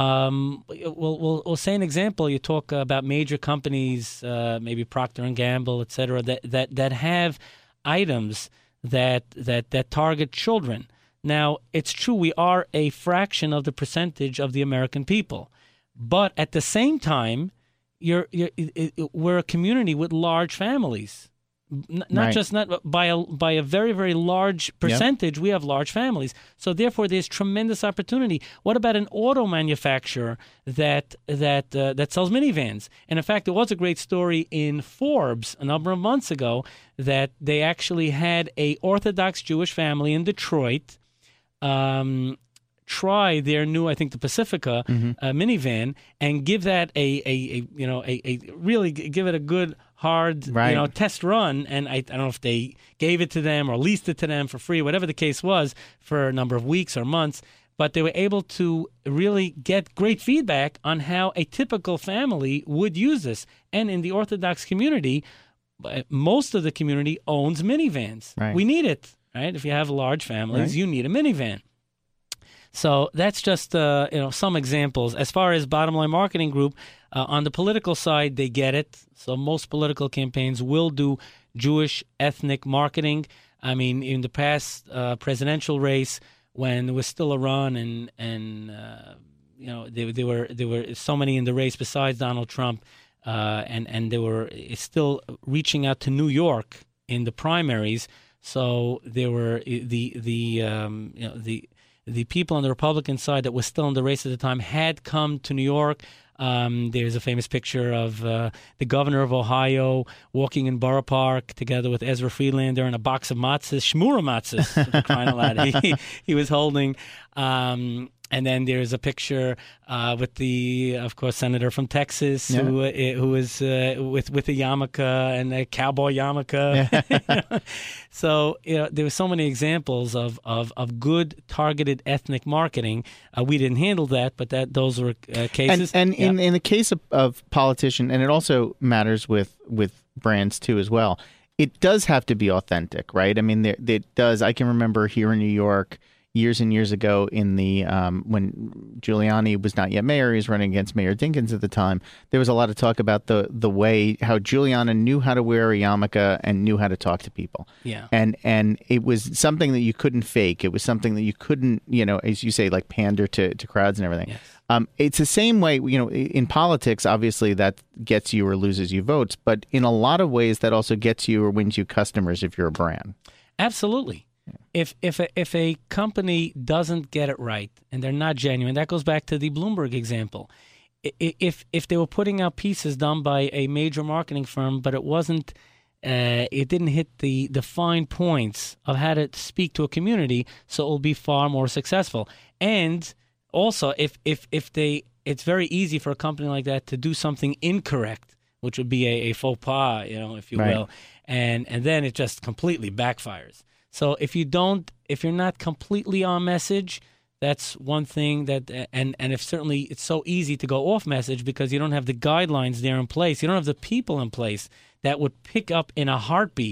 Um, we'll, we'll, we'll say an example. You talk about major companies, uh, maybe Procter and Gamble, et cetera, that, that, that have items that, that, that target children. Now, it's true we are a fraction of the percentage of the American people. But at the same time, You're, you're, it, it, we're a community with large families, N- not right. just not by a by a very very large percentage. Yep. We have large families, so therefore there's tremendous opportunity. What about an auto manufacturer that that uh, that sells minivans? And in fact, there was a great story in Forbes a number of months ago that they actually had a Orthodox Jewish family in Detroit. Um, try their new, I think, the Pacifica mm-hmm. uh, minivan and give that a, a, a you know, a, a really give it a good, hard, right. you know, test run. And I, I don't know if they gave it to them or leased it to them for free, whatever the case was, for a number of weeks or months. But they were able to really get great feedback on how a typical family would use this. And in the Orthodox community, most of the community owns minivans. Right. We need it, right? If you have large families, right. you need a minivan. So that's just uh, you know some examples. As far as Bottom Line Marketing Group, uh, on the political side, they get it. So most political campaigns will do Jewish ethnic marketing. I mean, in the past uh, presidential race, when there was still a run, and and uh, you know there, there were there were so many in the race besides Donald Trump, uh, and and they were still reaching out to New York in the primaries. So there were the the um, you know the The people on the Republican side that was still in the race at the time had come to New York. Um, there's a famous picture of uh, the governor of Ohio walking in Borough Park together with Ezra Friedlander and a box of matzahs, shmura matzahs, crying out loud, he, he was holding. Um, and then there's a picture uh, with the, of course, senator from Texas yeah. who uh, who was uh, with with a yarmulke and a cowboy yarmulke. Yeah. So you know, there were so many examples of, of, of good targeted ethnic marketing. Uh, we didn't handle that, but that those were uh, cases. And, and yeah. in, in the case of, of politician, and it also matters with, with brands too as well, it does have to be authentic, right? I mean, there, it does. I can remember here in New York, years and years ago, in the um, when Giuliani was not yet mayor, he was running against Mayor Dinkins at the time. There was a lot of talk about the the way how Giuliani knew how to wear a yarmulke and knew how to talk to people. Yeah, and and it was something that you couldn't fake. It was something that you couldn't, you know, as you say, like pander to, to crowds and everything. Yes. Um, it's the same way, you know, in politics. Obviously, that gets you or loses you votes, but in a lot of ways, that also gets you or wins you customers if you're a brand. Absolutely. If if a, if a company doesn't get it right and they're not genuine, that goes back to the Bloomberg example. If if they were putting out pieces done by a major marketing firm, but it wasn't, uh, it didn't hit the, the fine points of how to speak to a community, so it will be far more successful. And also, if if if they, it's very easy for a company like that to do something incorrect, which would be a, a faux pas, you know, if you right. will, and and then it just completely backfires. So if you don't, if you're not completely on message, that's one thing that, and, and if certainly it's so easy to go off message because you don't have the guidelines there in place. You don't have the people in place that would pick up in a heartbeat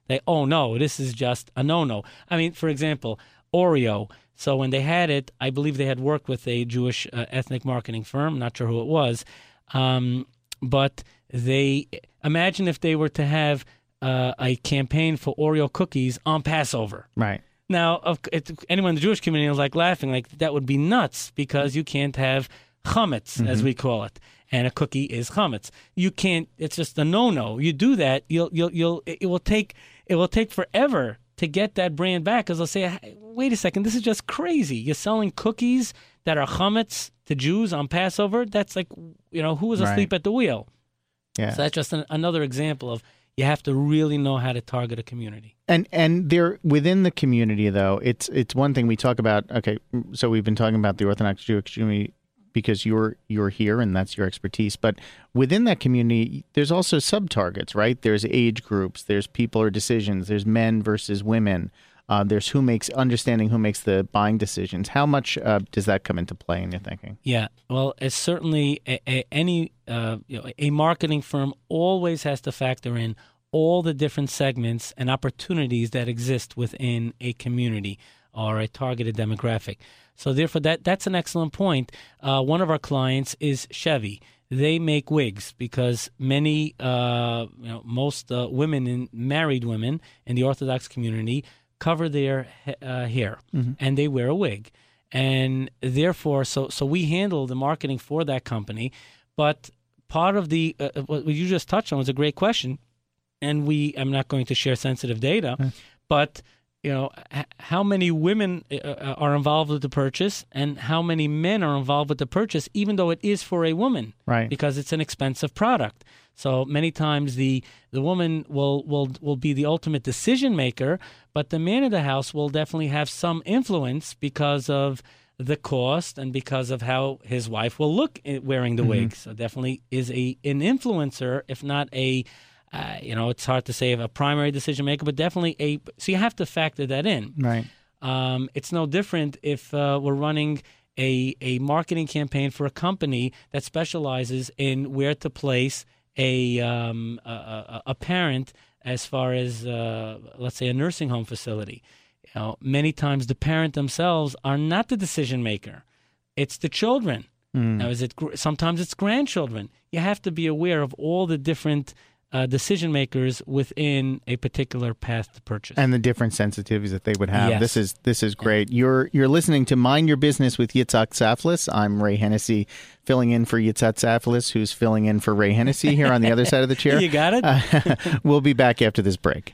they, oh, no, this is just a no-no. I mean, for example, Oreo. So when they had it, I believe they had worked with a Jewish uh, ethnic marketing firm. Not sure who it was. Um, but they, imagine if they were to have uh, a campaign for Oreo cookies on Passover. Right. Now, of, it, anyone in the Jewish community was like laughing, like that would be nuts because you can't have chametz, mm-hmm. as we call it, and a cookie is chametz. You can't. It's just a no-no. You do that, you'll, you'll, you'll. It will take, it will take forever to get that brand back because they'll say, "Wait a second, this is just crazy. You're selling cookies that are chametz to Jews on Passover. That's like, you know, who was asleep right. at the wheel." Yeah. So that's just an, another example of. You have to really know how to target a community. And and there within the community, though, it's it's one thing we talk about. Okay, so we've been talking about the Orthodox Jewish community because you're you're here and that's your expertise. But within that community, there's also sub-targets, right? There's age groups, there's people or decisions, there's men versus women. Uh, there's who makes understanding who makes the buying decisions. How much uh, does that come into play in your thinking? Yeah, well, it's certainly a, a, any uh, you know, a marketing firm always has to factor in all the different segments and opportunities that exist within a community or a targeted demographic. So therefore, that that's an excellent point. Uh, one of our clients is Chevy. They make wigs because many, uh, you know, most uh, women, in, married women in the Orthodox community cover their uh, hair, mm-hmm. and they wear a wig. And therefore, so so we handle the marketing for that company. But part of the, uh, what you just touched on was a great question. And we, I'm not going to share sensitive data, mm-hmm. but, you know, h- how many women uh, are involved with the purchase and how many men are involved with the purchase, even though it is for a woman, right? Because it's an expensive product. So many times the, the woman will, will will be the ultimate decision maker, but the man of the house will definitely have some influence because of the cost and because of how his wife will look wearing the mm-hmm. wig. So definitely is a an influencer, if not a, uh, you know, it's hard to say if a primary decision maker, but definitely a. So you have to factor that in. Right. Um, it's no different if uh, we're running a a marketing campaign for a company that specializes in where to place a um, a, a parent as far as uh, let's say a nursing home facility. You know, many times the parent themselves are not the decision maker; it's the children. Mm. Now, is it sometimes it's grandchildren? You have to be aware of all the different uh, decision makers within a particular path to purchase, and the different sensitivities that they would have. Yes. This is this is great. You're you're listening to Mind Your Business with Yitzhak Saflis. I'm Ray Hennessy, filling in for Yitzhak Saflis, who's filling in for Ray Hennessy here on the other side of the chair. You got it. Uh, we'll be back after this break.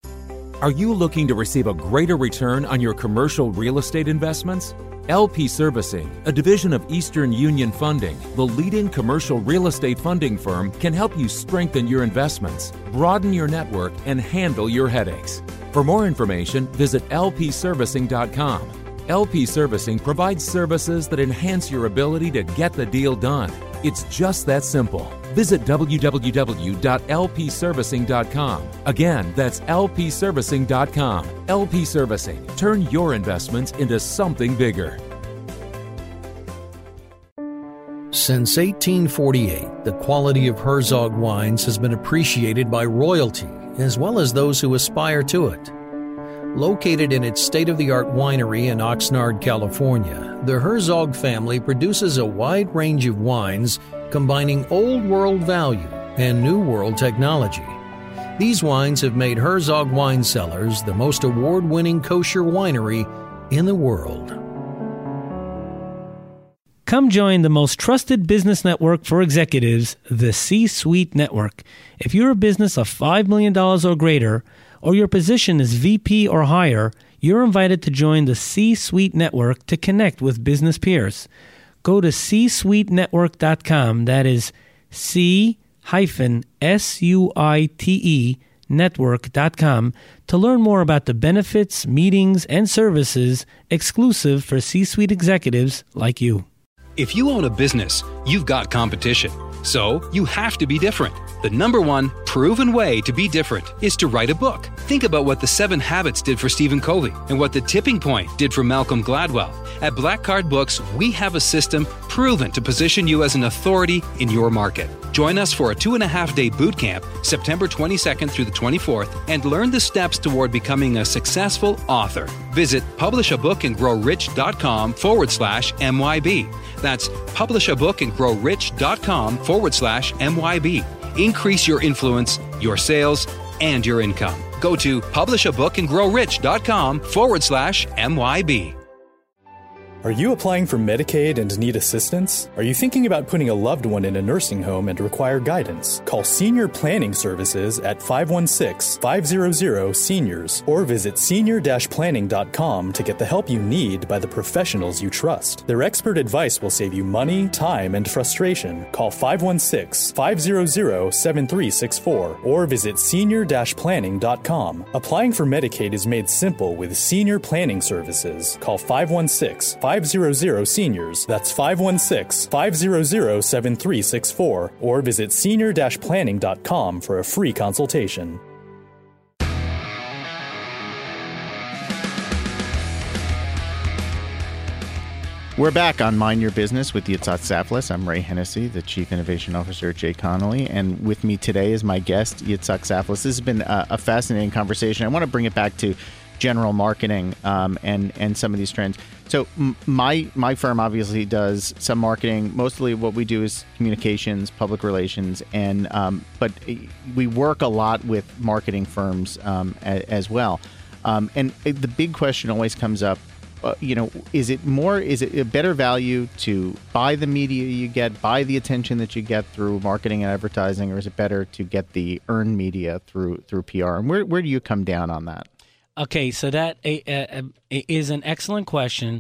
Are you looking to receive a greater return on your commercial real estate investments? L P Servicing, a division of Eastern Union Funding, the leading commercial real estate funding firm, can help you strengthen your investments, broaden your network, and handle your headaches. For more information, visit L P servicing dot com. L P Servicing provides services that enhance your ability to get the deal done. It's just that simple. Visit w w w dot l p servicing dot com. Again, that's l p servicing dot com. L P Servicing. Turn your investments into something bigger. Since eighteen forty-eight, the quality of Herzog wines has been appreciated by royalty as well as those who aspire to it. Located in its state-of-the-art winery in Oxnard, California, the Herzog family produces a wide range of wines combining old-world value and new-world technology. These wines have made Herzog Wine Cellars the most award-winning kosher winery in the world. Come join the most trusted business network for executives, the C-Suite Network. If you're a business of five million dollars or greater, or your position is V P or higher, you're invited to join the C-Suite Network to connect with business peers. Go to c suite network dot com, that is C S U I T E network dot com, to learn more about the benefits, meetings, and services exclusive for C-Suite executives like you. If you own a business, you've got competition. So you have to be different. The number one proven way to be different is to write a book. Think about what the Seven Habits did for Stephen Covey and what the Tipping Point did for Malcolm Gladwell. At Black Card Books, we have a system proven to position you as an authority in your market. Join us for a two and a half day boot camp, September twenty-second through the twenty-fourth, and learn the steps toward becoming a successful author. Visit publishabookandgrowrich.com forward slash MYB. That's publishabookandgrowrich.com forward slash MYB. Increase your influence, your sales, and your income. Go to publishabookandgrowrich.com forward slash MYB. Are you applying for Medicaid and need assistance? Are you thinking about putting a loved one in a nursing home and require guidance? Call Senior Planning Services at five one six, five hundred, SENIORS or visit senior dash planning dot com to get the help you need by the professionals you trust. Their expert advice will save you money, time, and frustration. Call five one six, five hundred, seven three six four or visit senior dash planning dot com. Applying for Medicaid is made simple with Senior Planning Services. Call five one six, five hundred, SENIORS. That's five one six, five hundred, seven three six four or visit senior dash planning dot com for a free consultation. We're back on Mind Your Business with Yitzhak Saftlis. I'm Ray Hennessy, the Chief Innovation Officer at Jay Connolly, and with me today is my guest, Yitzhak Saftlis. This has been a, a fascinating conversation. I want to bring it back to general marketing um, and and some of these trends. So m- my my firm obviously does some marketing. Mostly what we do is communications, public relations, and um, but we work a lot with marketing firms um, a, as well. Um, and the big question always comes up. Uh, you know, is it more? Is it a better value to buy the media you get, buy the attention that you get through marketing and advertising, or is it better to get the earned media through through P R? And where where do you come down on that? Okay, so that uh, uh, is an excellent question,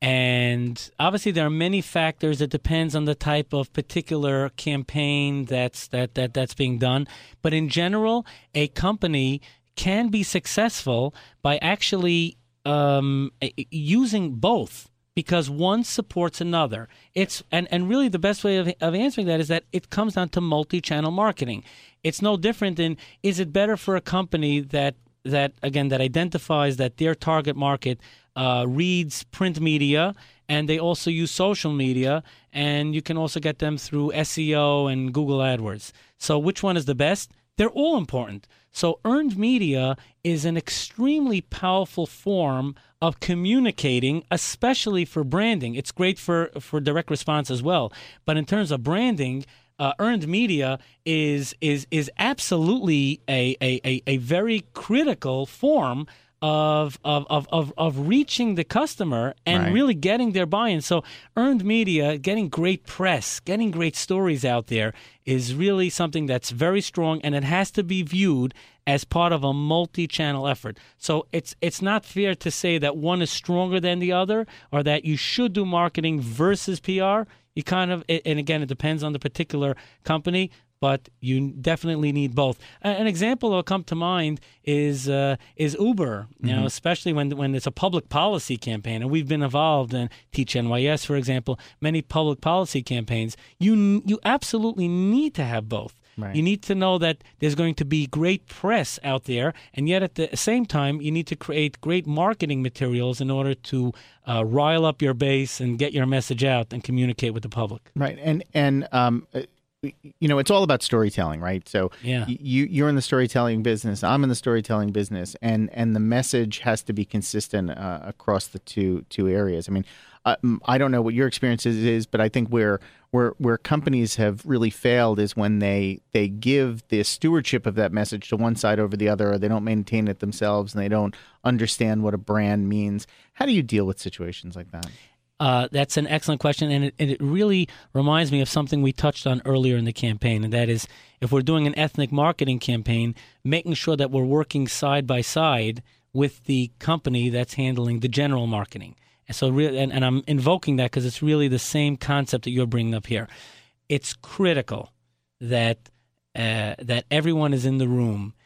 and obviously there are many factors. It depends on the type of particular campaign that's that, that that's being done. But in general, a company can be successful by actually um, using both, because one supports another. It's and, and really the best way of, of answering that is that it comes down to multi-channel marketing. It's no different than, is it better for a company that that, again, that identifies that their target market uh, reads print media, and they also use social media, and you can also get them through S E O and Google AdWords. So which one is the best? They're all important. So earned media is an extremely powerful form of communicating, especially for branding. It's great for, for direct response as well. But in terms of branding, Uh, earned media is is is absolutely a a, a, a very critical form of of, of, of of reaching the customer and Right. really getting their buy-in. So earned media, getting great press, getting great stories out there is really something that's very strong, and it has to be viewed as part of a multi-channel effort. So it's it's not fair to say that one is stronger than the other, or that you should do marketing versus P R. You kind of, and again, it depends on the particular company, but you definitely need both. An example that'll come to mind is uh, is Uber. You know, mm-hmm. especially when when it's a public policy campaign, and we've been involved in Teach N Y S, for example, many public policy campaigns. You you absolutely need to have both. Right. You need to know that there's going to be great press out there, and yet at the same time, you need to create great marketing materials in order to uh, rile up your base and get your message out and communicate with the public. Right, and and um, you know, it's all about storytelling, right? So yeah. you you're in the storytelling business, I'm in the storytelling business, and and the message has to be consistent uh, across the two two areas. I mean, uh, I don't know what your experience is, but I think where where where companies have really failed is when they they give the stewardship of that message to one side over the other, or they don't maintain it themselves, and they don't understand what a brand means. How do you deal with situations like that? Uh, that's an excellent question, and it, and it really reminds me of something we touched on earlier in the campaign, and that is, if we're doing an ethnic marketing campaign, making sure that we're working side by side with the company that's handling the general marketing. And so, really, and, and I'm invoking that because it's really the same concept that you're bringing up here. It's critical that uh, that everyone is in the room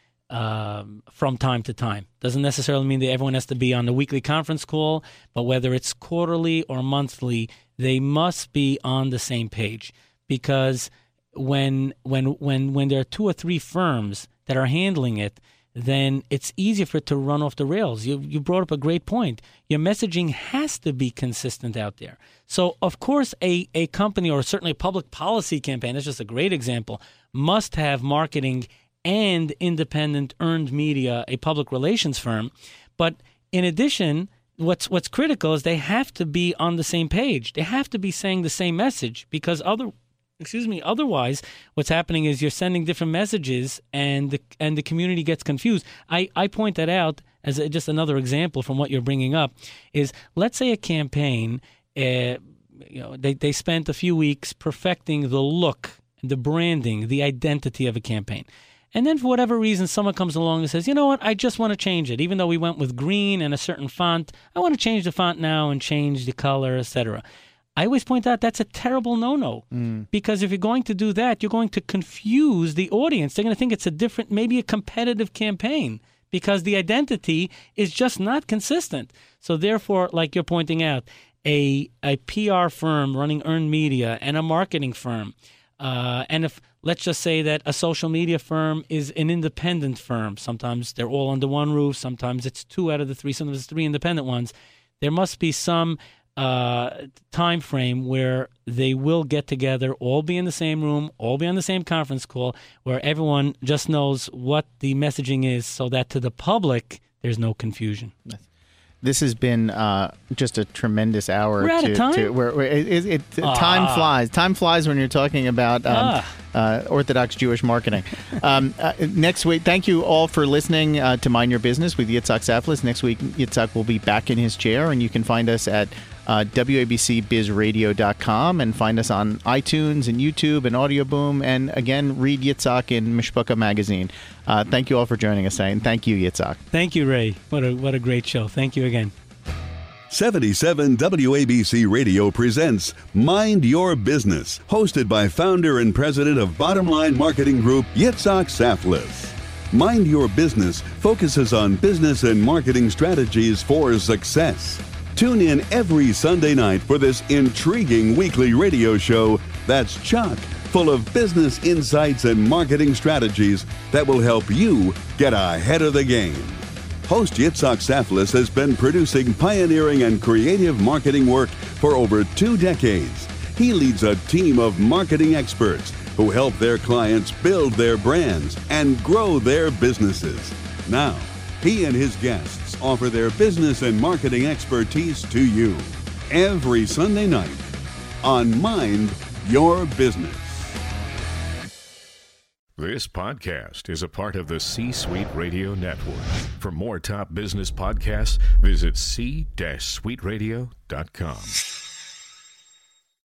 um, from time to time. Doesn't necessarily mean that everyone has to be on the weekly conference call, but whether it's quarterly or monthly, they must be on the same page, because when when when when there are two or three firms that are handling it, then it's easier for it to run off the rails. You you brought up a great point. Your messaging has to be consistent out there. So, of course, a, a company or certainly a public policy campaign, that's just a great example, must have marketing and independent earned media, a public relations firm. But in addition, what's what's critical is they have to be on the same page. They have to be saying the same message, because other excuse me, otherwise what's happening is you're sending different messages and the and the community gets confused. I, I point that out as a, just another example from what you're bringing up is, let's say a campaign, uh, you know, they, they spent a few weeks perfecting the look, the branding, the identity of a campaign. And then for whatever reason, someone comes along and says, you know what, I just want to change it. Even though we went with green and a certain font, I want to change the font now and change the color, et cetera. I always point out that's a terrible no-no, mm. because if you're going to do that, you're going to confuse the audience. They're going to think it's a different, maybe a competitive campaign, because the identity is just not consistent. So therefore, like you're pointing out, a, a P R firm running earned media and a marketing firm, uh, and if let's just say that a social media firm is an independent firm. Sometimes they're all under one roof. Sometimes it's two out of the three. Sometimes it's three independent ones. There must be some uh, time frame where they will get together, all be in the same room, all be on the same conference call, where everyone just knows what the messaging is, so that to the public there's no confusion. This has been uh, just a tremendous hour. We're out to, of time. To, where, where it, it, it, ah. Time flies. Time flies when you're talking about um, ah. uh, Orthodox Jewish marketing. um, uh, next week, thank you all for listening uh, to Mind Your Business with Yitzhak Saflis. Next week, Yitzhak will be back in his chair, and you can find us at uh, W A B C biz radio dot com and find us on iTunes and YouTube and Audio Boom. And again, read Yitzhak in Mishpucha magazine. Uh, thank you all for joining us today, and thank you, Yitzhak. Thank you, Ray. What a what a great show. Thank you again. seventy-seven W A B C Radio presents Mind Your Business, hosted by founder and president of Bottom Line Marketing Group, Yitzhak Saflis. Mind Your Business focuses on business and marketing strategies for success. Tune in every Sunday night for this intriguing weekly radio show that's chock full of business insights and marketing strategies that will help you get ahead of the game. Host Yitzhak Saflis has been producing pioneering and creative marketing work for over two decades. He leads a team of marketing experts who help their clients build their brands and grow their businesses. Now, he and his guests offer their business and marketing expertise to you every Sunday night on Mind Your Business. This podcast is a part of the C-Suite Radio Network. For more top business podcasts, visit c suite radio dot com.